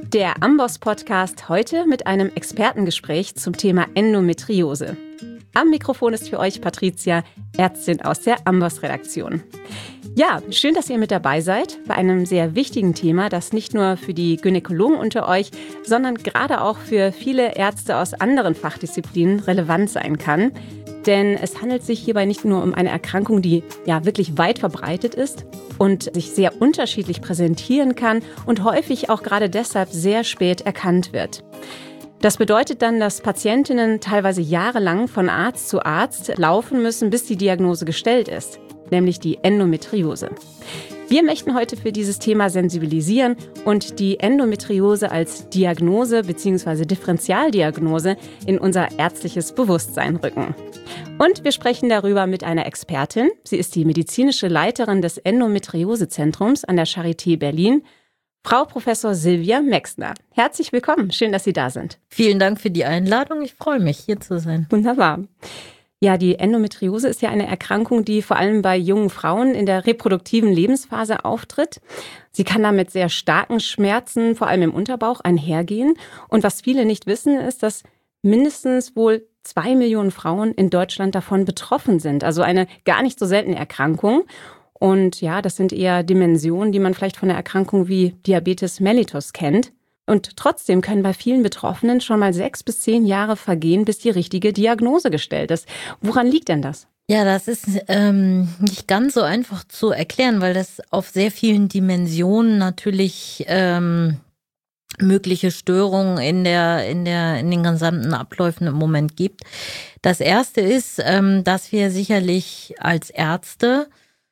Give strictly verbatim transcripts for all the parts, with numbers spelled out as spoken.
Der Amboss-Podcast heute mit einem Expertengespräch zum Thema Endometriose. Am Mikrofon ist für euch Patricia, Ärztin aus der Amboss-Redaktion. Ja, schön, dass ihr mit dabei seid bei einem sehr wichtigen Thema, das nicht nur für die Gynäkologen unter euch, sondern gerade auch für viele Ärzte aus anderen Fachdisziplinen relevant sein kann. Denn es handelt sich hierbei nicht nur um eine Erkrankung, die ja wirklich weit verbreitet ist und sich sehr unterschiedlich präsentieren kann und häufig auch gerade deshalb sehr spät erkannt wird. Das bedeutet dann, dass Patientinnen teilweise jahrelang von Arzt zu Arzt laufen müssen, bis die Diagnose gestellt ist, nämlich die Endometriose. Wir möchten heute für dieses Thema sensibilisieren und die Endometriose als Diagnose bzw. Differentialdiagnose in unser ärztliches Bewusstsein rücken. Und wir sprechen darüber mit einer Expertin. Sie ist die medizinische Leiterin des Endometriosezentrums an der Charité Berlin, Frau Professor Silvia Mexner. Herzlich willkommen, schön, dass Sie da sind. Vielen Dank für die Einladung, ich freue mich, hier zu sein. Wunderbar. Ja, die Endometriose ist ja eine Erkrankung, die vor allem bei jungen Frauen in der reproduktiven Lebensphase auftritt. Sie kann da mit sehr starken Schmerzen, vor allem im Unterbauch, einhergehen. Und was viele nicht wissen, ist, dass mindestens wohl zwei Millionen Frauen in Deutschland davon betroffen sind. Also eine gar nicht so seltene Erkrankung. Und ja, das sind eher Dimensionen, die man vielleicht von einer Erkrankung wie Diabetes mellitus kennt. Und trotzdem können bei vielen Betroffenen schon mal sechs bis zehn Jahre vergehen, bis die richtige Diagnose gestellt ist. Woran liegt denn das? Ja, das ist ähm, nicht ganz so einfach zu erklären, weil das auf sehr vielen Dimensionen natürlich ähm, mögliche Störungen in der in der in den gesamten Abläufen im Moment gibt. Das erste ist, ähm, dass wir sicherlich als Ärzte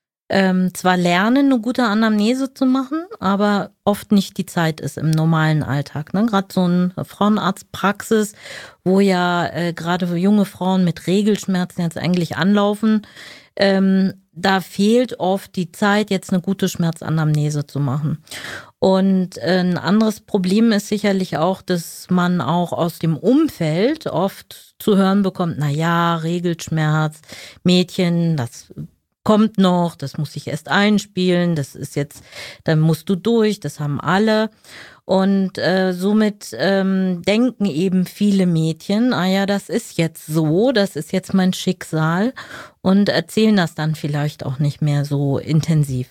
Ähm, zwar lernen, eine gute Anamnese zu machen, aber oft nicht die Zeit ist im normalen Alltag. Ne? Gerade so eine Frauenarztpraxis, wo ja äh, gerade junge Frauen mit Regelschmerzen jetzt eigentlich anlaufen, ähm, da fehlt oft die Zeit, jetzt eine gute Schmerzanamnese zu machen. Und äh, ein anderes Problem ist sicherlich auch, dass man auch aus dem Umfeld oft zu hören bekommt, na ja, Regelschmerz, Mädchen, das kommt noch, das muss ich erst einspielen, das ist jetzt, dann musst du durch, das haben alle. Und äh, somit ähm, denken eben viele Mädchen, ah ja, das ist jetzt so, das ist jetzt mein Schicksal und erzählen das dann vielleicht auch nicht mehr so intensiv.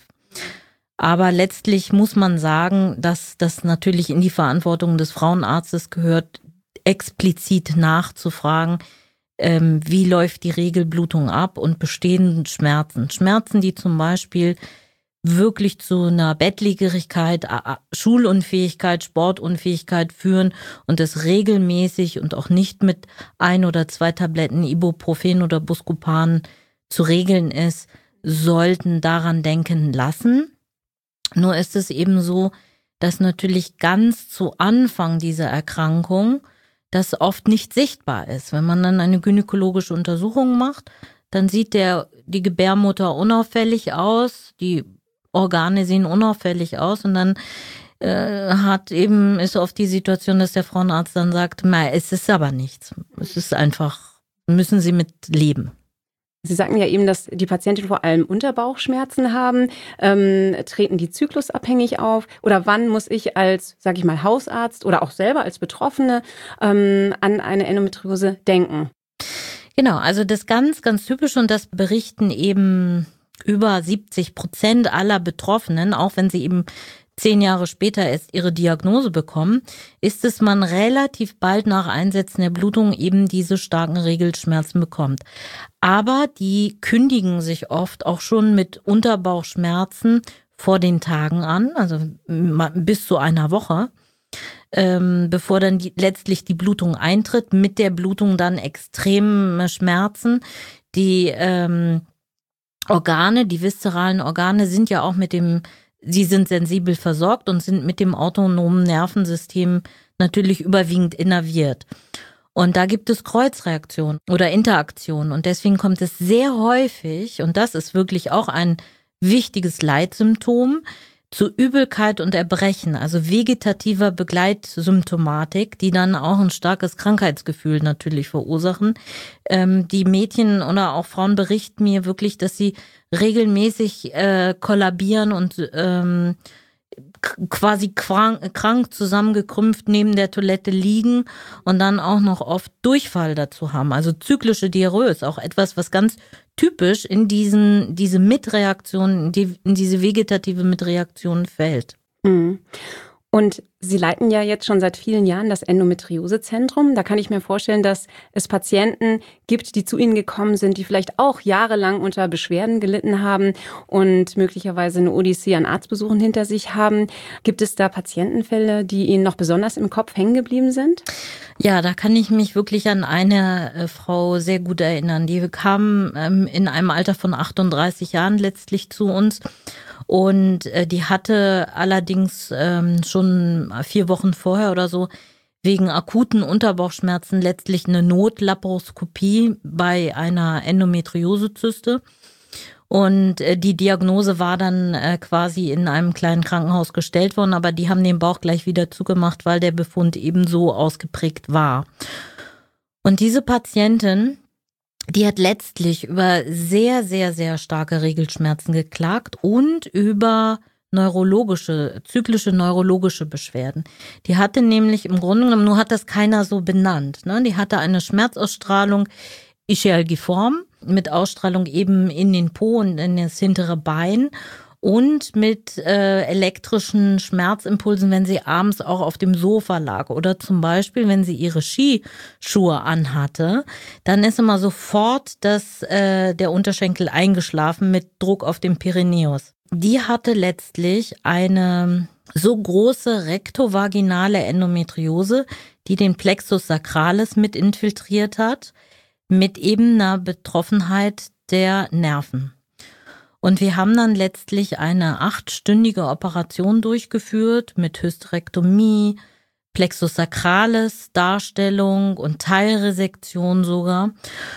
Aber letztlich muss man sagen, dass das natürlich in die Verantwortung des Frauenarztes gehört, explizit nachzufragen, Ähm, wie läuft die Regelblutung ab und bestehen Schmerzen. Schmerzen, die zum Beispiel wirklich zu einer Bettlägerigkeit, Schulunfähigkeit, Sportunfähigkeit führen und das regelmäßig und auch nicht mit ein oder zwei Tabletten Ibuprofen oder Buscopan zu regeln ist, sollten daran denken lassen. Nur ist es eben so, dass natürlich ganz zu Anfang dieser Erkrankung das oft nicht sichtbar ist. Wenn man dann eine gynäkologische Untersuchung macht, dann sieht der, die Gebärmutter unauffällig aus, die Organe sehen unauffällig aus und dann äh, hat eben, ist oft die Situation, dass der Frauenarzt dann sagt, na, es ist aber nichts. Es ist einfach, müssen Sie mit leben. Sie sagten ja eben, dass die Patientinnen vor allem Unterbauchschmerzen haben. Ähm, treten die zyklusabhängig auf? Oder wann muss ich als, sag ich mal, Hausarzt oder auch selber als Betroffene ähm, an eine Endometriose denken? Genau, also das ganz, ganz typische und das berichten eben über siebzig Prozent aller Betroffenen, auch wenn sie eben zehn Jahre später erst ihre Diagnose bekommen, ist es, man relativ bald nach Einsetzen der Blutung eben diese starken Regelschmerzen bekommt. Aber die kündigen sich oft auch schon mit Unterbauchschmerzen vor den Tagen an, also bis zu einer Woche, ähm, bevor dann die, letztlich die Blutung eintritt, mit der Blutung dann extreme Schmerzen. Die ähm, Organe, die viszeralen Organe sind ja auch mit dem Sie sind sensibel versorgt und sind mit dem autonomen Nervensystem natürlich überwiegend innerviert. Und da gibt es Kreuzreaktionen oder Interaktionen. Und deswegen kommt es sehr häufig, und das ist wirklich auch ein wichtiges Leitsymptom, zu Übelkeit und Erbrechen, also vegetativer Begleitsymptomatik, die dann auch ein starkes Krankheitsgefühl natürlich verursachen. Ähm, die Mädchen oder auch Frauen berichten mir wirklich, dass sie regelmäßig äh, kollabieren und ähm, quasi krank, krank zusammengekrümpft neben der Toilette liegen und dann auch noch oft Durchfall dazu haben. Also zyklische Diarrhoe ist auch etwas, was ganz typisch in diesen, diese Mitreaktionen, die, in diese vegetative Mitreaktion fällt. Mhm. Und Sie leiten ja jetzt schon seit vielen Jahren das Endometriosezentrum. Da kann ich mir vorstellen, dass es Patienten gibt, die zu Ihnen gekommen sind, die vielleicht auch jahrelang unter Beschwerden gelitten haben und möglicherweise eine Odyssee an Arztbesuchen hinter sich haben. Gibt es da Patientenfälle, die Ihnen noch besonders im Kopf hängen geblieben sind? Ja, da kann ich mich wirklich an eine äh, Frau sehr gut erinnern. Die kam ähm, in einem Alter von achtunddreißig Jahren letztlich zu uns. Und äh, die hatte allerdings ähm, schon vier Wochen vorher oder so wegen akuten Unterbauchschmerzen letztlich eine Notlaparoskopie bei einer Endometriosezyste. Und äh, die Diagnose war dann äh, quasi in einem kleinen Krankenhaus gestellt worden, aber die haben den Bauch gleich wieder zugemacht, weil der Befund eben so ausgeprägt war. Und diese Patientin, die hat letztlich über sehr, sehr, sehr starke Regelschmerzen geklagt und über neurologische, zyklische neurologische Beschwerden. Die hatte nämlich im Grunde genommen, nur hat das keiner so benannt, ne? Die hatte eine Schmerzausstrahlung ischialgiform mit Ausstrahlung eben in den Po und in das hintere Bein und mit äh, elektrischen Schmerzimpulsen, wenn sie abends auch auf dem Sofa lag oder zum Beispiel, wenn sie ihre Skischuhe anhatte, dann ist immer sofort das, äh, der Unterschenkel eingeschlafen mit Druck auf dem Perineus. Die hatte letztlich eine so große rektovaginale Endometriose, die den Plexus sacralis mit infiltriert hat, mit eben einer Betroffenheit der Nerven. Und wir haben dann letztlich eine achtstündige Operation durchgeführt mit Hysterektomie, Plexus sacralis Darstellung und Teilresektion sogar.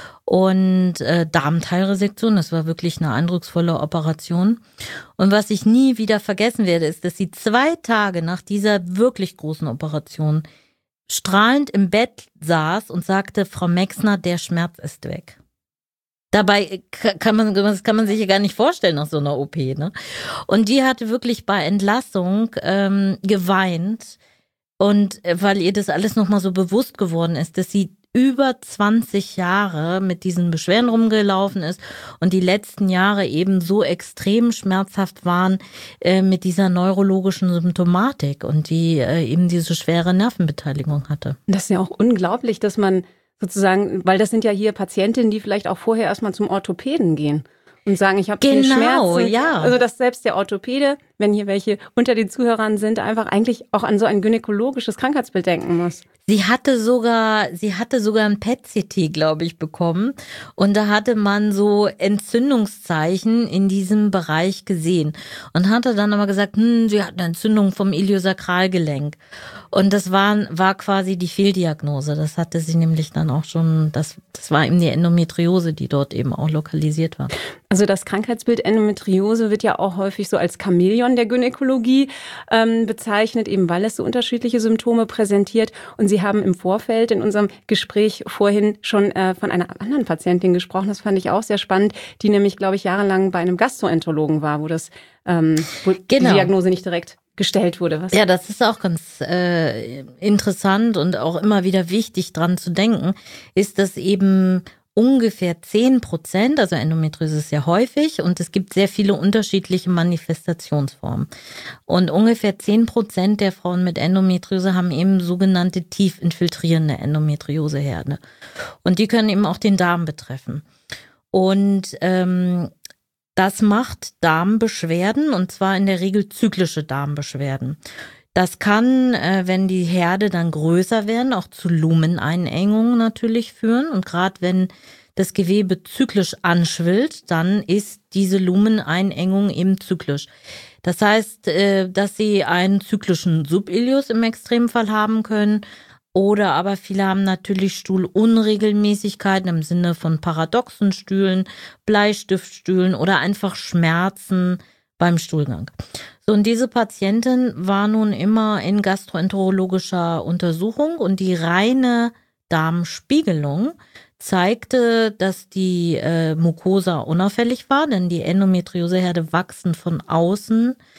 Und äh, Darmteilresektion, das war wirklich eine eindrucksvolle Operation. Und was ich nie wieder vergessen werde, ist, dass sie zwei Tage nach dieser wirklich großen Operation strahlend im Bett saß und sagte, Frau Mexner, der Schmerz ist weg. Dabei kann man, das kann man sich ja gar nicht vorstellen nach so einer O P, ne? Und die hatte wirklich bei Entlassung ähm, geweint. Und weil ihr das alles nochmal so bewusst geworden ist, dass sie über zwanzig Jahre mit diesen Beschwerden rumgelaufen ist und die letzten Jahre eben so extrem schmerzhaft waren äh, mit dieser neurologischen Symptomatik und die äh, eben diese schwere Nervenbeteiligung hatte. Das ist ja auch unglaublich, dass man sozusagen, weil das sind ja hier Patientinnen, die vielleicht auch vorher erstmal zum Orthopäden gehen und sagen, ich habe genau, hier Schmerzen. Ja. Also dass selbst der Orthopäde, wenn hier welche unter den Zuhörern sind, einfach eigentlich auch an so ein gynäkologisches Krankheitsbild denken muss. Sie hatte sogar, sie hatte sogar ein P E T C T, glaube ich, bekommen. Und da hatte man so Entzündungszeichen in diesem Bereich gesehen. Und hatte dann aber gesagt, hm, sie hat eine Entzündung vom Iliosakralgelenk. Und das war, war quasi die Fehldiagnose. Das hatte sie nämlich dann auch schon, das, das war eben die Endometriose, die dort eben auch lokalisiert war. Also das Krankheitsbild Endometriose wird ja auch häufig so als Chamäleon der Gynäkologie ähm, bezeichnet, eben weil es so unterschiedliche Symptome präsentiert. Und Sie haben im Vorfeld in unserem Gespräch vorhin schon äh, von einer anderen Patientin gesprochen. Das fand ich auch sehr spannend, die nämlich, glaube ich, jahrelang bei einem Gastroenterologen war, wo das ähm, wo genau. die Diagnose nicht direkt gestellt wurde. Was? Ja, das ist auch ganz äh, interessant und auch immer wieder wichtig dran zu denken, ist, dass eben ungefähr zehn Prozent, also Endometriose ist sehr häufig und es gibt sehr viele unterschiedliche Manifestationsformen. Und ungefähr zehn Prozent der Frauen mit Endometriose haben eben sogenannte tief infiltrierende Endometrioseherde. Und die können eben auch den Darm betreffen. Und ähm, das macht Darmbeschwerden und zwar in der Regel zyklische Darmbeschwerden. Das kann, äh, wenn die Herde dann größer werden, auch zu Lumeneinengungen natürlich führen. Und gerade wenn das Gewebe zyklisch anschwillt, dann ist diese Lumeneinengung eben zyklisch. Das heißt, äh, dass sie einen zyklischen Subilius im Extremfall haben können. Oder aber viele haben natürlich Stuhlunregelmäßigkeiten im Sinne von paradoxen Stühlen, Bleistiftstühlen oder einfach Schmerzen beim Stuhlgang. So, und diese Patientin war nun immer in gastroenterologischer Untersuchung und die reine Darmspiegelung zeigte, dass die äh, Mucosa unauffällig war, denn die Endometrioseherde wachsen von außen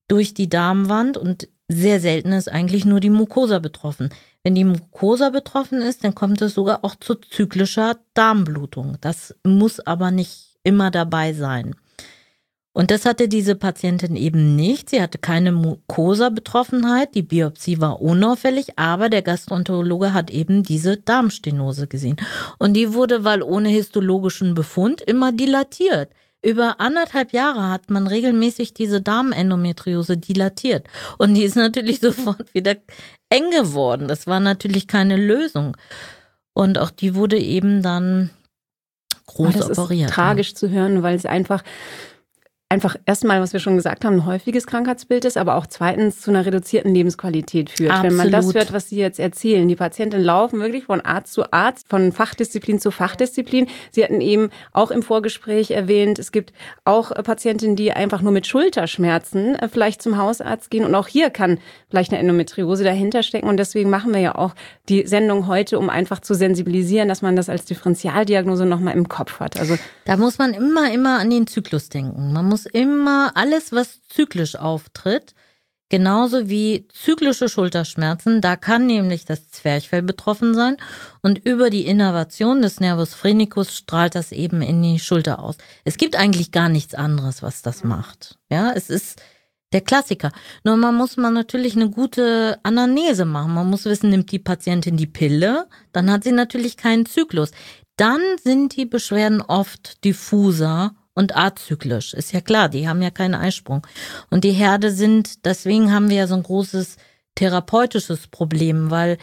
durch die Darmwand und sehr selten ist eigentlich nur die Mucosa betroffen. Wenn die Mucosa betroffen ist, dann kommt es sogar auch zu zyklischer Darmblutung. Das muss aber nicht immer dabei sein. Und das hatte diese Patientin eben nicht. Sie hatte keine Mucosa-Betroffenheit, die Biopsie war unauffällig, aber der Gastroenterologe hat eben diese Darmstenose gesehen. Und die wurde, weil ohne histologischen Befund, immer dilatiert. Über anderthalb Jahre hat man regelmäßig diese Darmendometriose dilatiert. Und die ist natürlich sofort wieder eng geworden. Das war natürlich keine Lösung. Und auch die wurde eben dann groß das operiert. Ist tragisch zu hören, weil es einfach... einfach erstmal, was wir schon gesagt haben, ein häufiges Krankheitsbild ist, aber auch zweitens zu einer reduzierten Lebensqualität führt. Absolut. Wenn man das hört, was Sie jetzt erzählen. Die Patienten laufen wirklich von Arzt zu Arzt, von Fachdisziplin zu Fachdisziplin. Sie hatten eben auch im Vorgespräch erwähnt, es gibt auch Patientinnen, die einfach nur mit Schulterschmerzen vielleicht zum Hausarzt gehen. Und auch hier kann vielleicht eine Endometriose dahinter stecken. Und deswegen machen wir ja auch die Sendung heute, um einfach zu sensibilisieren, dass man das als Differentialdiagnose nochmal im Kopf hat. Also da muss man immer, immer an den Zyklus denken. Man muss immer alles, was zyklisch auftritt, genauso wie zyklische Schulterschmerzen, da kann nämlich das Zwerchfell betroffen sein und über die Innervation des Nervus phrenicus strahlt das eben in die Schulter aus. Es gibt eigentlich gar nichts anderes, was das macht. Ja, es ist der Klassiker. Nur man muss man natürlich eine gute Anamnese machen. Man muss wissen, nimmt die Patientin die Pille, dann hat sie natürlich keinen Zyklus. Dann sind die Beschwerden oft diffuser und azyklisch. Ist ja klar, die haben ja keinen Eisprung. Und die Herde sind, deswegen haben wir ja so ein großes therapeutisches Problem, weil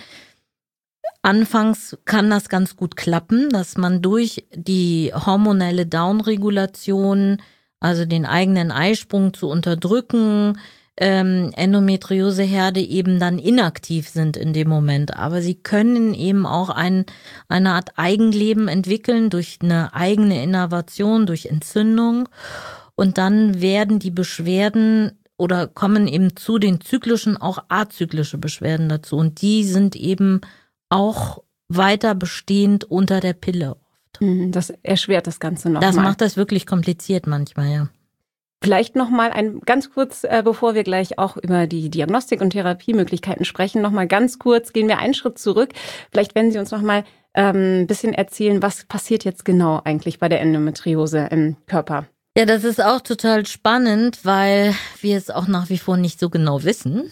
anfangs kann das ganz gut klappen, dass man durch die hormonelle Downregulation, also den eigenen Eisprung zu unterdrücken, ähm, Endometrioseherde eben dann inaktiv sind in dem Moment. Aber sie können eben auch ein, eine Art Eigenleben entwickeln durch eine eigene Innervation, durch Entzündung. Und dann werden die Beschwerden oder kommen eben zu den zyklischen auch azyklische Beschwerden dazu. Und die sind eben auch weiter bestehend unter der Pille oft. Das erschwert das Ganze nochmal. Das macht das wirklich kompliziert manchmal, ja. Vielleicht noch mal ein ganz kurz, äh, bevor wir gleich auch über die Diagnostik und Therapiemöglichkeiten sprechen, noch mal ganz kurz gehen wir einen Schritt zurück. Vielleicht wenn Sie uns noch mal ähm, ein bisschen erzählen, was passiert jetzt genau eigentlich bei der Endometriose im Körper? Ja, das ist auch total spannend, weil wir es auch nach wie vor nicht so genau wissen.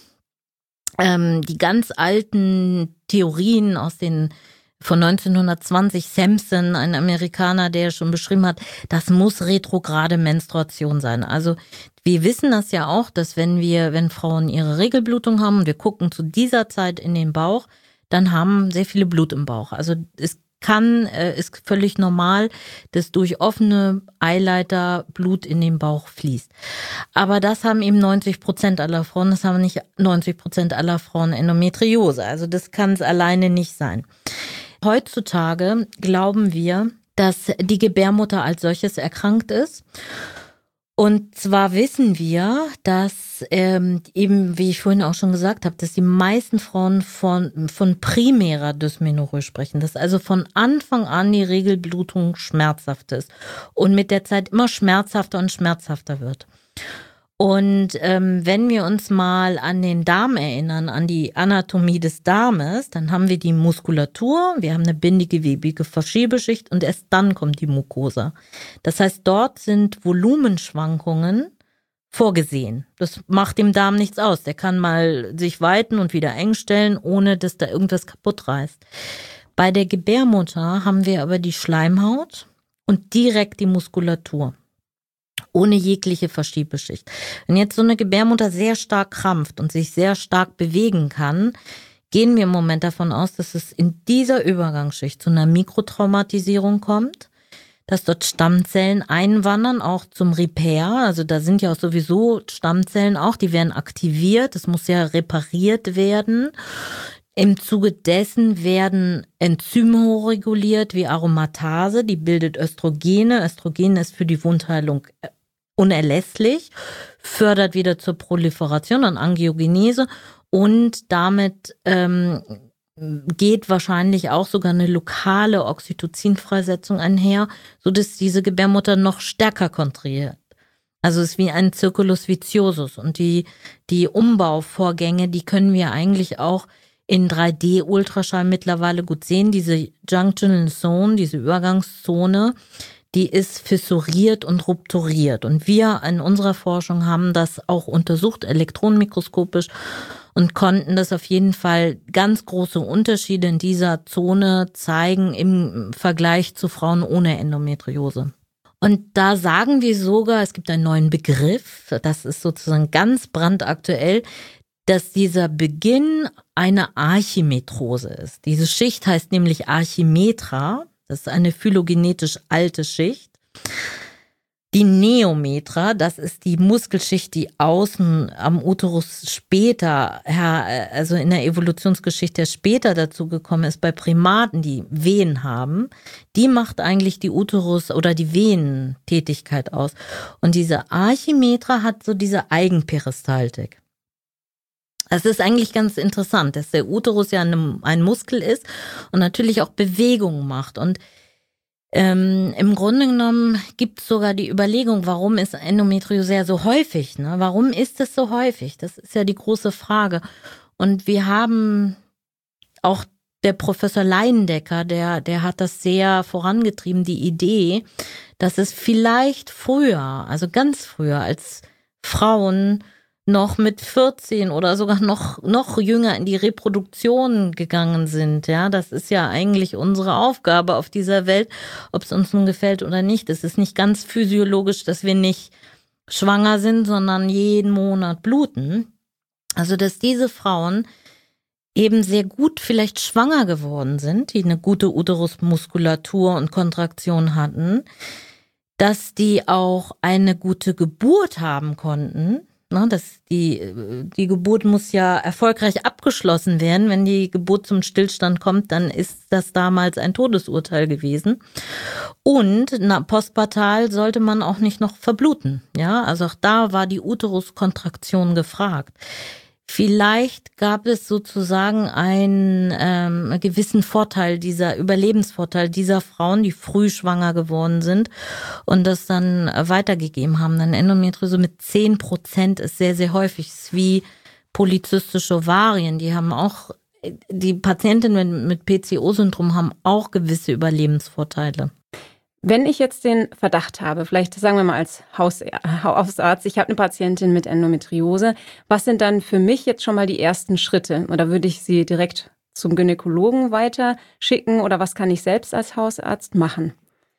Ähm, die ganz alten Theorien aus den von neunzehnhundertzwanzig, Sampson, ein Amerikaner, der schon beschrieben hat, das muss retrograde Menstruation sein. Also wir wissen das ja auch, dass wenn wir, wenn Frauen ihre Regelblutung haben und wir gucken zu dieser Zeit in den Bauch, dann haben sehr viele Blut im Bauch. Also es kann, äh, ist völlig normal, dass durch offene Eileiter Blut in den Bauch fließt. Aber das haben eben neunzig Prozent aller Frauen, das haben nicht neunzig Prozent aller Frauen Endometriose. Also das kann es alleine nicht sein. Heutzutage glauben wir, dass die Gebärmutter als solches erkrankt ist. Und zwar wissen wir, dass ähm, eben, wie ich vorhin auch schon gesagt habe, dass die meisten Frauen von, von primärer Dysmenorrhoe sprechen, dass also von Anfang an die Regelblutung schmerzhaft ist und mit der Zeit immer schmerzhafter und schmerzhafter wird. Und ähm, wenn wir uns mal an den Darm erinnern, an die Anatomie des Darmes, dann haben wir die Muskulatur, wir haben eine bindegewebige Verschiebeschicht und erst dann kommt die Mucosa. Das heißt, dort sind Volumenschwankungen vorgesehen. Das macht dem Darm nichts aus. Der kann mal sich weiten und wieder eng stellen, ohne dass da irgendwas kaputt reißt. Bei der Gebärmutter haben wir aber die Schleimhaut und direkt die Muskulatur. Ohne jegliche Verschiebeschicht. Wenn jetzt so eine Gebärmutter sehr stark krampft und sich sehr stark bewegen kann, gehen wir im Moment davon aus, dass es in dieser Übergangsschicht zu einer Mikrotraumatisierung kommt, dass dort Stammzellen einwandern, auch zum Repair. Also da sind ja auch sowieso Stammzellen auch, die werden aktiviert, das muss ja repariert werden. Im Zuge dessen werden Enzyme hochreguliert wie Aromatase, die bildet Östrogene. Östrogen ist für die Wundheilung unerlässlich, fördert wieder zur Proliferation und Angiogenese und damit ähm, geht wahrscheinlich auch sogar eine lokale Oxytocinfreisetzung einher, sodass diese Gebärmutter noch stärker kontrahiert. Also es ist wie ein Circulus viciosus und die, die Umbauvorgänge, die können wir eigentlich auch in drei D-Ultraschall mittlerweile gut sehen. Diese Junctional Zone, diese Übergangszone, die ist fissuriert und rupturiert. Und wir in unserer Forschung haben das auch untersucht, elektronenmikroskopisch, und konnten das auf jeden Fall ganz große Unterschiede in dieser Zone zeigen im Vergleich zu Frauen ohne Endometriose. Und da sagen wir sogar, es gibt einen neuen Begriff, das ist sozusagen ganz brandaktuell, dass dieser Beginn eine Archimetrose ist. Diese Schicht heißt nämlich Archimetra, das ist eine phylogenetisch alte Schicht. Die Neometra, das ist die Muskelschicht, die außen am Uterus später, also in der Evolutionsgeschichte später dazu gekommen ist, bei Primaten, die Wehen haben. Die macht eigentlich die Uterus- oder die Venentätigkeit aus. Und diese Archimetra hat so diese Eigenperistaltik. Das ist eigentlich ganz interessant, dass der Uterus ja ein Muskel ist und natürlich auch Bewegungen macht. Und Ähm, im Grunde genommen gibt es sogar die Überlegung, warum ist Endometriose so häufig? Ne? Warum ist es so häufig? Das ist ja die große Frage. Und wir haben auch der Professor Leindecker, der, der hat das sehr vorangetrieben, die Idee, dass es vielleicht früher, also ganz früher, als Frauen noch mit vierzehn oder sogar noch, noch jünger in die Reproduktion gegangen sind. Ja, das ist ja eigentlich unsere Aufgabe auf dieser Welt, ob es uns nun gefällt oder nicht. Es ist nicht ganz physiologisch, dass wir nicht schwanger sind, sondern jeden Monat bluten. Also, dass diese Frauen eben sehr gut vielleicht schwanger geworden sind, die eine gute Uterusmuskulatur und Kontraktion hatten, dass die auch eine gute Geburt haben konnten. Das, die, die Geburt muss ja erfolgreich abgeschlossen werden. Wenn die Geburt zum Stillstand kommt, dann ist das damals ein Todesurteil gewesen. Und na, postpartal sollte man auch nicht noch verbluten. Ja, also auch da war die Uteruskontraktion gefragt. Vielleicht gab es sozusagen einen ähm, gewissen Vorteil, dieser Überlebensvorteil dieser Frauen, die früh schwanger geworden sind und das dann weitergegeben haben. Denn Endometriose mit zehn Prozent ist sehr, sehr häufig. Es ist wie polyzystische Ovarien. Die haben auch, die Patientinnen mit P C O-Syndrom haben auch gewisse Überlebensvorteile. Wenn ich jetzt den Verdacht habe, vielleicht sagen wir mal als Hausarzt, ich habe eine Patientin mit Endometriose, was sind dann für mich jetzt schon mal die ersten Schritte? Oder würde ich sie direkt zum Gynäkologen weiter schicken oder was kann ich selbst als Hausarzt machen?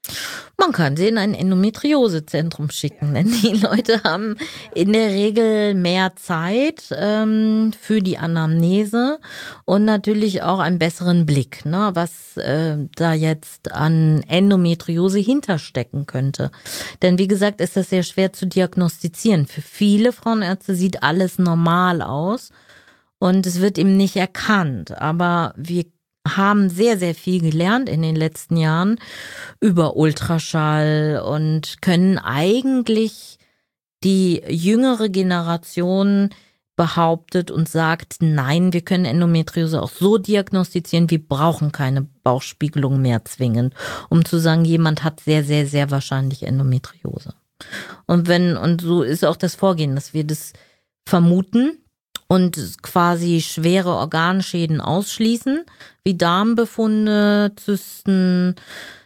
Man kann sie in ein Endometriosezentrum schicken, denn die Leute haben in der Regel mehr Zeit ähm, für die Anamnese und natürlich auch einen besseren Blick, ne, was äh, da jetzt an Endometriose hinterstecken könnte. Denn wie gesagt, ist das sehr schwer zu diagnostizieren. Für viele Frauenärzte sieht alles normal aus und es wird eben nicht erkannt, aber wir haben sehr, sehr viel gelernt in den letzten Jahren über Ultraschall und können eigentlich die jüngere Generation behauptet und sagt, nein, wir können Endometriose auch so diagnostizieren, wir brauchen keine Bauchspiegelung mehr zwingend, um zu sagen, jemand hat sehr, sehr, sehr wahrscheinlich Endometriose. Und wenn, und so ist auch das Vorgehen, dass wir das vermuten und quasi schwere Organschäden ausschließen, wie Darmbefunde, Zysten,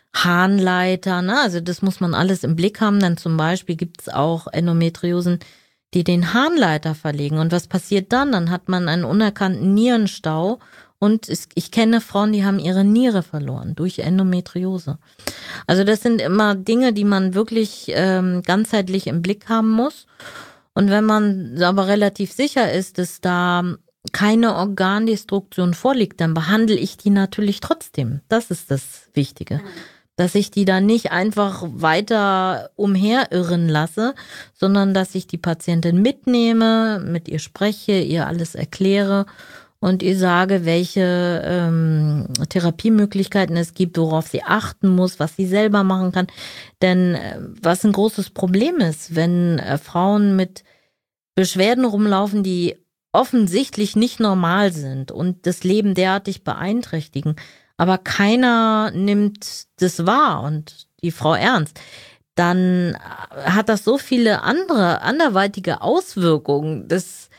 Harnleiter, ne? Also das muss man alles im Blick haben. Dann zum Beispiel gibt es auch Endometriosen, die den Harnleiter verlegen. Und was passiert dann? Dann hat man einen unerkannten Nierenstau und es, ich kenne Frauen, die haben ihre Niere verloren durch Endometriose. Also das sind immer Dinge, die man wirklich ähm, ganzheitlich im Blick haben muss. Und wenn man aber relativ sicher ist, dass da keine Organdestruktion vorliegt, dann behandle ich die natürlich trotzdem. Das ist das Wichtige. Dass ich die dann nicht einfach weiter umherirren lasse, sondern dass ich die Patientin mitnehme, mit ihr spreche, ihr alles erkläre und ihr sage, welche ähm, Therapiemöglichkeiten es gibt, worauf sie achten muss, was sie selber machen kann. Denn äh, was ein großes Problem ist, wenn äh, Frauen mit Beschwerden rumlaufen, die offensichtlich nicht normal sind und das Leben derartig beeinträchtigen, aber keiner nimmt das wahr und die Frau ernst, dann hat das so viele andere, anderweitige Auswirkungen. Das,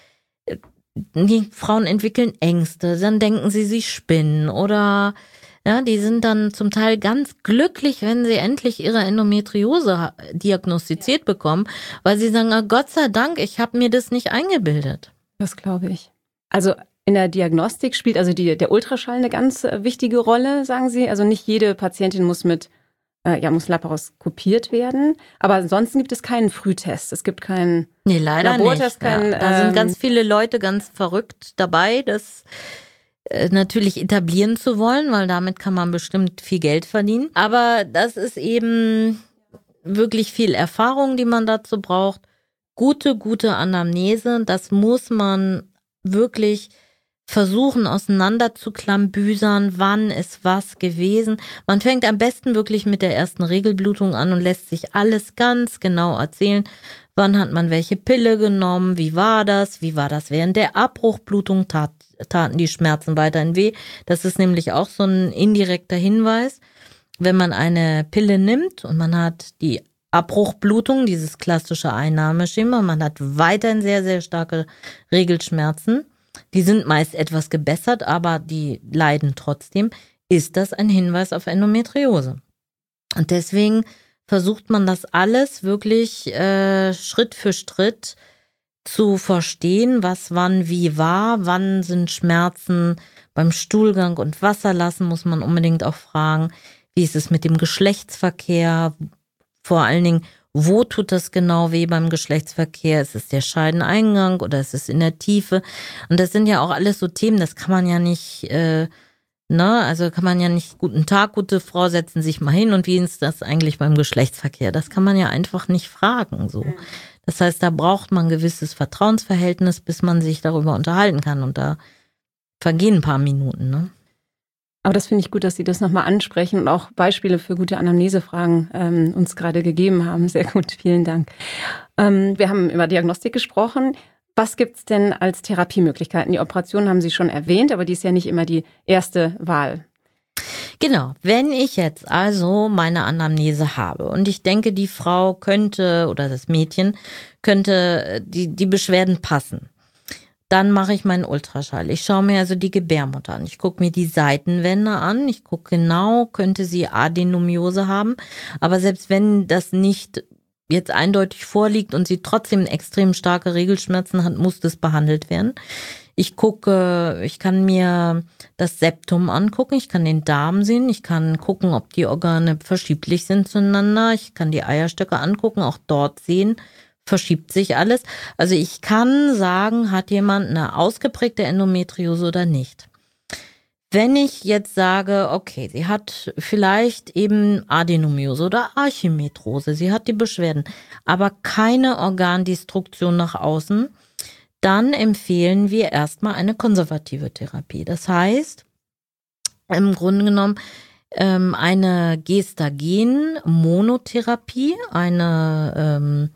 die Frauen entwickeln Ängste, dann denken sie, sie spinnen oder ja, die sind dann zum Teil ganz glücklich, wenn sie endlich ihre Endometriose diagnostiziert bekommen, weil sie sagen, oh, Gott sei Dank, ich habe mir das nicht eingebildet. Das glaube ich. Also in der Diagnostik spielt also die, der Ultraschall eine ganz wichtige Rolle, sagen Sie. Also nicht jede Patientin muss mit äh, ja, muss laparoskopiert werden. Aber ansonsten gibt es keinen Frühtest. Es gibt keinen nee, leider Labortest. Nicht. Kein, ja, da ähm, sind ganz viele Leute ganz verrückt dabei, das äh, natürlich etablieren zu wollen, weil damit kann man bestimmt viel Geld verdienen. Aber das ist eben wirklich viel Erfahrung, die man dazu braucht. Gute, gute Anamnese, das muss man wirklich versuchen auseinander zu klambüsern, wann ist was gewesen. Man fängt am besten wirklich mit der ersten Regelblutung an und lässt sich alles ganz genau erzählen. Wann hat man welche Pille genommen, wie war das, wie war das während der Abbruchblutung, tat, taten die Schmerzen weiterhin weh. Das ist nämlich auch so ein indirekter Hinweis. Wenn man eine Pille nimmt und man hat die Abbruchblutung, dieses klassische Einnahmeschema, man hat weiterhin sehr, sehr starke Regelschmerzen. Die sind meist etwas gebessert, aber die leiden trotzdem. Ist das ein Hinweis auf Endometriose? Und deswegen versucht man das alles wirklich äh, Schritt für Schritt zu verstehen, was wann wie war, wann sind Schmerzen beim Stuhlgang und Wasserlassen, muss man unbedingt auch fragen, wie ist es mit dem Geschlechtsverkehr, vor allen Dingen, wo tut das genau weh beim Geschlechtsverkehr? Ist es der Scheideneingang oder ist es in der Tiefe? Und das sind ja auch alles so Themen, das kann man ja nicht, äh, ne, also kann man ja nicht, guten Tag, gute Frau, setzen sich mal hin und wie ist das eigentlich beim Geschlechtsverkehr? Das kann man ja einfach nicht fragen, so. Das heißt, da braucht man ein gewisses Vertrauensverhältnis, bis man sich darüber unterhalten kann und da vergehen ein paar Minuten, ne? Aber das finde ich gut, dass Sie das nochmal ansprechen und auch Beispiele für gute Anamnesefragen ähm, uns gerade gegeben haben. Sehr gut, vielen Dank. Ähm, wir haben über Diagnostik gesprochen. Was gibt es denn als Therapiemöglichkeiten? Die Operation haben Sie schon erwähnt, aber die ist ja nicht immer die erste Wahl. Genau, wenn ich jetzt also meine Anamnese habe und ich denke, die Frau könnte oder das Mädchen könnte die, die Beschwerden passen. Dann mache ich meinen Ultraschall. Ich schaue mir also die Gebärmutter an. Ich gucke mir die Seitenwände an. Ich gucke genau, könnte sie Adenomiose haben. Aber selbst wenn das nicht jetzt eindeutig vorliegt und sie trotzdem extrem starke Regelschmerzen hat, muss das behandelt werden. Ich gucke, ich kann mir das Septum angucken. Ich kann den Darm sehen. Ich kann gucken, ob die Organe verschieblich sind zueinander. Ich kann die Eierstöcke angucken, auch dort sehen, verschiebt sich alles. Also ich kann sagen, hat jemand eine ausgeprägte Endometriose oder nicht. Wenn ich jetzt sage, okay, sie hat vielleicht eben Adenomiose oder Archimetrose, sie hat die Beschwerden, aber keine Organdestruktion nach außen, dann empfehlen wir erstmal eine konservative Therapie. Das heißt, im Grunde genommen ähm, eine Gestagen-Monotherapie, eine ähm,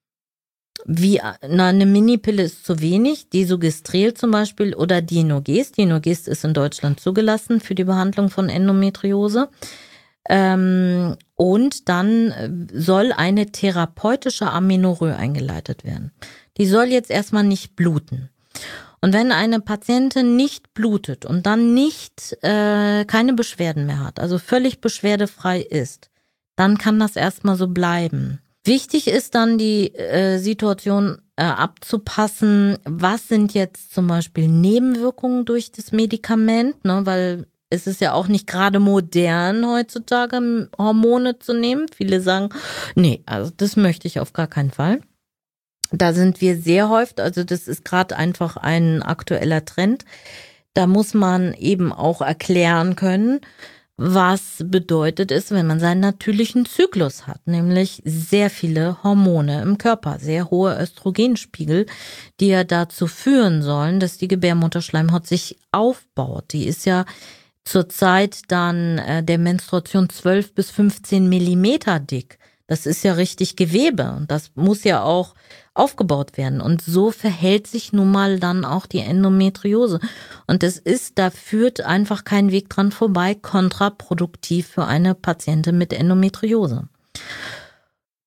Wie, na, eine Minipille ist zu wenig, Desogestrel zum Beispiel oder Dienogest. Dienogest ist in Deutschland zugelassen für die Behandlung von Endometriose. Ähm, und dann soll eine therapeutische Amenorrhoe eingeleitet werden. Die soll jetzt erstmal nicht bluten. Und wenn eine Patientin nicht blutet und dann nicht äh, keine Beschwerden mehr hat, also völlig beschwerdefrei ist, dann kann das erstmal so bleiben. Wichtig ist dann die äh, Situation äh, abzupassen, was sind jetzt zum Beispiel Nebenwirkungen durch das Medikament, ne, weil es ist ja auch nicht gerade modern heutzutage Hormone zu nehmen. Viele sagen, nee, also das möchte ich auf gar keinen Fall. Da sind wir sehr häufig, also das ist gerade einfach ein aktueller Trend. Da muss man eben auch erklären können, was bedeutet es, wenn man seinen natürlichen Zyklus hat, nämlich sehr viele Hormone im Körper, sehr hohe Östrogenspiegel, die ja dazu führen sollen, dass die Gebärmutterschleimhaut sich aufbaut. Die ist ja zur Zeit dann äh, der Menstruation zwölf bis fünfzehn Millimeter dick. Das ist ja richtig Gewebe und das muss ja auch aufgebaut werden. Und so verhält sich nun mal dann auch die Endometriose. Und es ist, da führt einfach kein Weg dran vorbei, kontraproduktiv für eine Patientin mit Endometriose.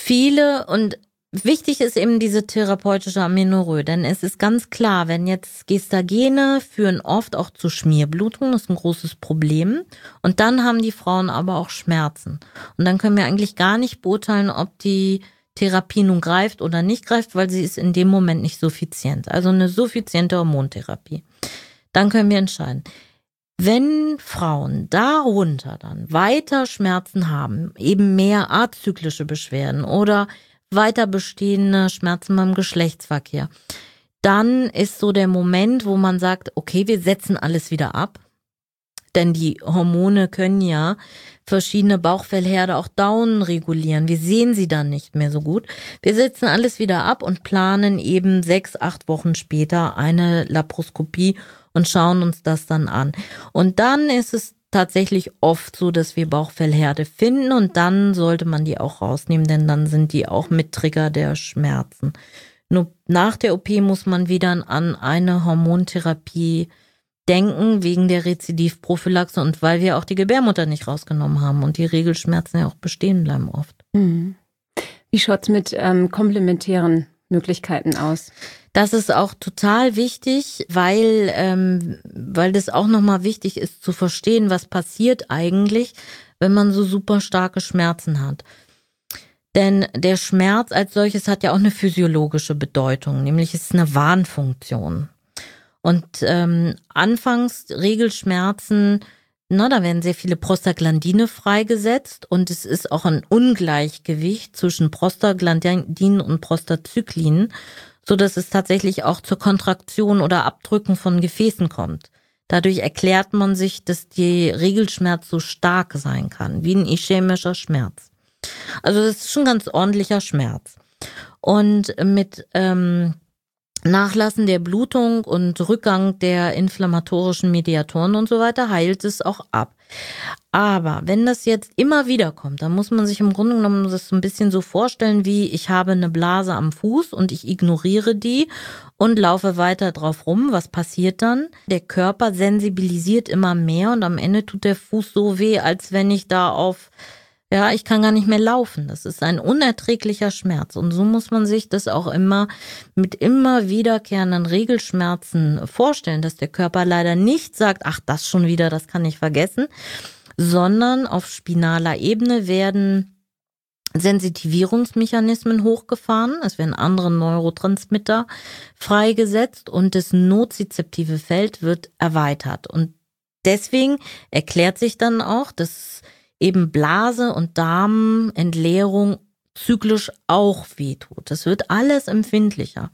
Viele, und wichtig ist eben diese therapeutische Amenorrhoe, denn es ist ganz klar, wenn jetzt Gestagene führen oft auch zu Schmierblutungen, das ist ein großes Problem. Und dann haben die Frauen aber auch Schmerzen. Und dann können wir eigentlich gar nicht beurteilen, ob die Therapie nun greift oder nicht greift, weil sie ist in dem Moment nicht suffizient. Also eine suffiziente Hormontherapie. Dann können wir entscheiden. Wenn Frauen darunter dann weiter Schmerzen haben, eben mehr azyklische Beschwerden oder weiter bestehende Schmerzen beim Geschlechtsverkehr, dann ist so der Moment, wo man sagt, okay, wir setzen alles wieder ab. Denn die Hormone können ja verschiedene Bauchfellherde auch down regulieren. Wir sehen sie dann nicht mehr so gut. Wir setzen alles wieder ab und planen eben sechs, acht Wochen später eine Laparoskopie und schauen uns das dann an. Und dann ist es tatsächlich oft so, dass wir Bauchfellherde finden und dann sollte man die auch rausnehmen, denn dann sind die auch mit Trigger der Schmerzen. Nur nach der O P muss man wieder an eine Hormontherapie denken, wegen der Rezidivprophylaxe und weil wir auch die Gebärmutter nicht rausgenommen haben und die Regelschmerzen ja auch bestehen bleiben oft. Mhm. Wie schaut's mit ähm, komplementären Möglichkeiten aus? Das ist auch total wichtig, weil, ähm, weil das auch nochmal wichtig ist zu verstehen, was passiert eigentlich, wenn man so super starke Schmerzen hat. Denn der Schmerz als solches hat ja auch eine physiologische Bedeutung, nämlich es ist eine Warnfunktion. Und ähm, anfangs Regelschmerzen, na, da werden sehr viele Prostaglandine freigesetzt und es ist auch ein Ungleichgewicht zwischen Prostaglandinen und Prostacyclinen, so dass es tatsächlich auch zur Kontraktion oder Abdrücken von Gefäßen kommt. Dadurch erklärt man sich, dass die Regelschmerz so stark sein kann, wie ein ischämischer Schmerz. Also das ist schon ein ganz ordentlicher Schmerz. Und mit ähm, Nachlassen der Blutung und Rückgang der inflammatorischen Mediatoren und so weiter heilt es auch ab. Aber wenn das jetzt immer wieder kommt, dann muss man sich im Grunde genommen das so ein bisschen so vorstellen, wie ich habe eine Blase am Fuß und ich ignoriere die und laufe weiter drauf rum. Was passiert dann? Der Körper sensibilisiert immer mehr und am Ende tut der Fuß so weh, als wenn ich da auf Ja, ich kann gar nicht mehr laufen. Das ist ein unerträglicher Schmerz. Und so muss man sich das auch immer mit immer wiederkehrenden Regelschmerzen vorstellen, dass der Körper leider nicht sagt, ach, das schon wieder, das kann ich vergessen, sondern auf spinaler Ebene werden Sensitivierungsmechanismen hochgefahren. Es werden andere Neurotransmitter freigesetzt und das nozizeptive Feld wird erweitert. Und deswegen erklärt sich dann auch, dass eben Blase und Darmentleerung zyklisch auch wehtut. Das wird alles empfindlicher.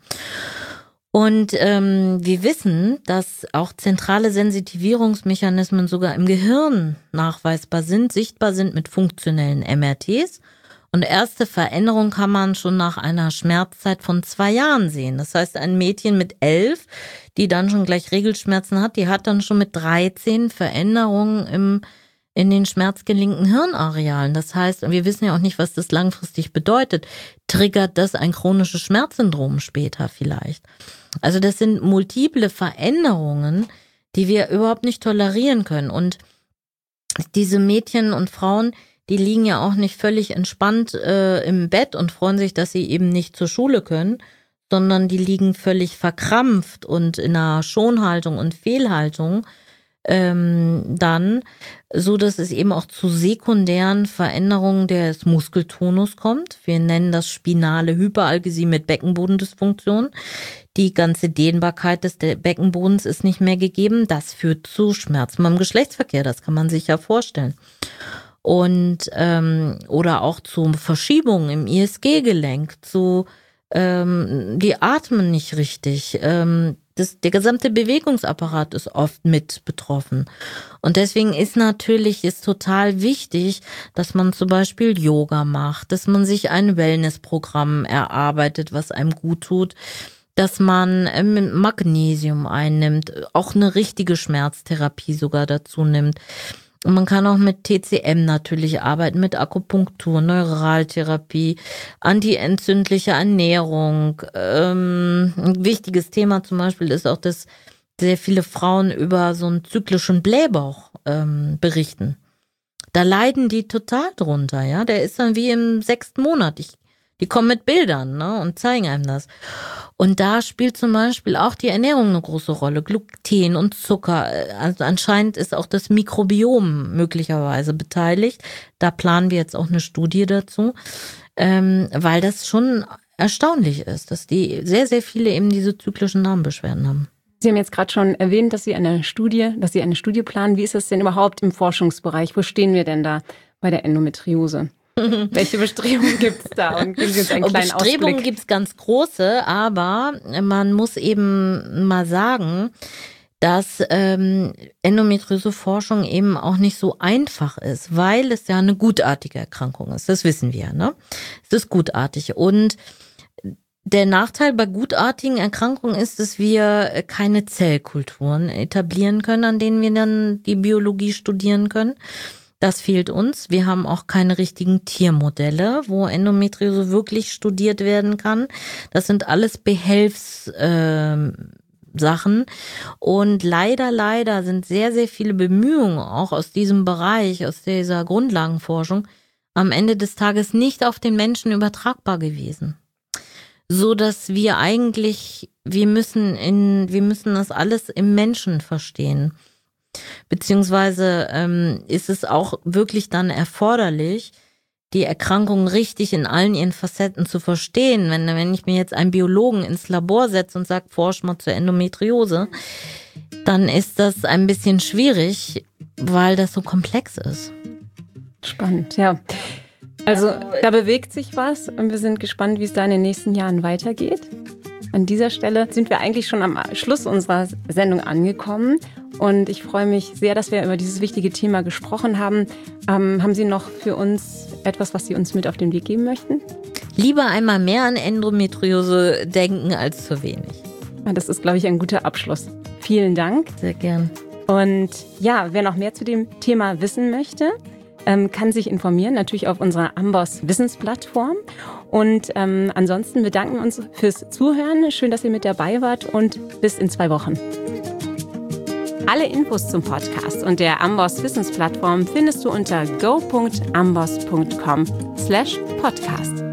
Und ähm, wir wissen, dass auch zentrale Sensitivierungsmechanismen sogar im Gehirn nachweisbar sind, sichtbar sind mit funktionellen M R Ts. Und erste Veränderung kann man schon nach einer Schmerzzeit von zwei Jahren sehen. Das heißt, ein Mädchen mit elf, die dann schon gleich Regelschmerzen hat, die hat dann schon mit dreizehn Veränderungen im in den schmerzgelinken Hirnarealen. Das heißt, wir wissen ja auch nicht, was das langfristig bedeutet. Triggert das ein chronisches Schmerzsyndrom später vielleicht? Also das sind multiple Veränderungen, die wir überhaupt nicht tolerieren können. Und diese Mädchen und Frauen, die liegen ja auch nicht völlig entspannt äh, im Bett und freuen sich, dass sie eben nicht zur Schule können, sondern die liegen völlig verkrampft und in einer Schonhaltung und Fehlhaltung ähm, dann, so dass es eben auch zu sekundären Veränderungen des Muskeltonus kommt. Wir nennen das spinale Hyperalgesie mit Beckenbodendysfunktion. Die ganze Dehnbarkeit des Beckenbodens ist nicht mehr gegeben. Das führt zu Schmerzen beim Geschlechtsverkehr. Das kann man sich ja vorstellen. Und ähm, oder auch zu Verschiebungen im I S G-Gelenk, zu ähm, die atmen nicht richtig. Ähm, das, der gesamte Bewegungsapparat ist oft mit betroffen. Und deswegen ist natürlich ist total wichtig, dass man zum Beispiel Yoga macht, dass man sich ein Wellnessprogramm erarbeitet, was einem gut tut, dass man ähm, Magnesium einnimmt, auch eine richtige Schmerztherapie sogar dazu nimmt. Und man kann auch mit T C M natürlich arbeiten, mit Akupunktur, Neuraltherapie, antientzündliche Ernährung. Ähm, ein wichtiges Thema zum Beispiel ist auch, dass sehr viele Frauen über so einen zyklischen Blähbauch ähm, berichten. Da leiden die total drunter, ja. Der ist dann wie im sechsten Monat. Ich Die kommen mit Bildern, ne, und zeigen einem das. Und da spielt zum Beispiel auch die Ernährung eine große Rolle. Gluten und Zucker. Also anscheinend ist auch das Mikrobiom möglicherweise beteiligt. Da planen wir jetzt auch eine Studie dazu, ähm, weil das schon erstaunlich ist, dass die sehr, sehr viele eben diese zyklischen Darmbeschwerden haben. Sie haben jetzt gerade schon erwähnt, dass Sie eine Studie, dass Sie eine Studie planen. Wie ist das denn überhaupt im Forschungsbereich? Wo stehen wir denn da bei der Endometriose? Welche Bestrebungen gibt es da? Und geben Sie uns einen kleinen Bestrebungen gibt es ganz große, aber man muss eben mal sagen, dass ähm, Endometriose-Forschung eben auch nicht so einfach ist, weil es ja eine gutartige Erkrankung ist. Das wissen wir, ne? Es ist gutartig. Und der Nachteil bei gutartigen Erkrankungen ist, dass wir keine Zellkulturen etablieren können, an denen wir dann die Biologie studieren können. Das fehlt uns. Wir haben auch keine richtigen Tiermodelle, wo Endometriose wirklich studiert werden kann. Das sind alles Behelfssachen. Äh, Und leider, leider sind sehr, sehr viele Bemühungen auch aus diesem Bereich, aus dieser Grundlagenforschung, am Ende des Tages nicht auf den Menschen übertragbar gewesen. So dass wir eigentlich, wir müssen in, wir müssen das alles im Menschen verstehen. Beziehungsweise ähm, ist es auch wirklich dann erforderlich, die Erkrankung richtig in allen ihren Facetten zu verstehen. Wenn, wenn ich mir jetzt einen Biologen ins Labor setze und sage, forsch mal zur Endometriose, dann ist das ein bisschen schwierig, weil das so komplex ist. Spannend, ja. Also da bewegt sich was und wir sind gespannt, wie es da in den nächsten Jahren weitergeht. An dieser Stelle sind wir eigentlich schon am Schluss unserer Sendung angekommen und ich freue mich sehr, dass wir über dieses wichtige Thema gesprochen haben. Ähm, haben Sie noch für uns etwas, was Sie uns mit auf den Weg geben möchten? Lieber einmal mehr an Endometriose denken als zu wenig. Das ist, glaube ich, ein guter Abschluss. Vielen Dank. Sehr gern. Und ja, wer noch mehr zu dem Thema wissen möchte, ähm, kann sich informieren, natürlich auf unserer Amboss Wissensplattform. Und ähm, ansonsten bedanken wir uns fürs Zuhören. Schön, dass ihr mit dabei wart und bis in zwei Wochen. Alle Infos zum Podcast und der Amboss Wissensplattform findest du unter go punkt amboss punkt com slash podcast.